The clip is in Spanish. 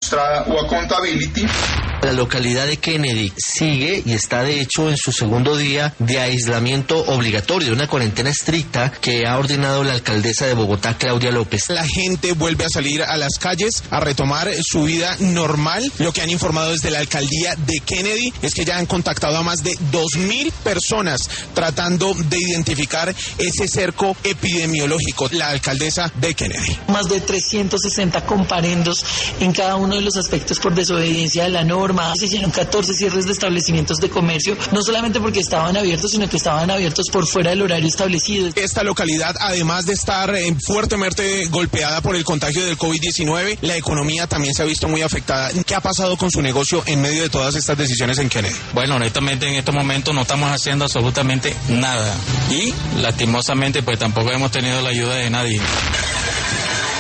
La localidad de Kennedy sigue y está de hecho en su segundo día de aislamiento obligatorio, de una cuarentena estricta que ha ordenado la alcaldesa de Bogotá, Claudia López. La gente vuelve a salir a las calles a retomar su vida normal. Lo que han informado desde la alcaldía de Kennedy es que ya han contactado a más de 2.000 personas tratando de identificar ese cerco epidemiológico. La alcaldesa de Kennedy. Más de 360 comparendos en cada uno de los aspectos por desobediencia de la norma. Se hicieron 14 cierres de establecimientos de comercio, no solamente porque estaban abiertos, sino que estaban abiertos por fuera del horario establecido. Esta localidad, además de estar fuertemente golpeada por el contagio del COVID-19, la economía también se ha visto muy afectada. ¿Qué ha pasado con su negocio en medio de todas estas decisiones en Kennedy? Bueno, honestamente en estos momentos no estamos haciendo absolutamente nada y lastimosamente pues tampoco hemos tenido la ayuda de nadie.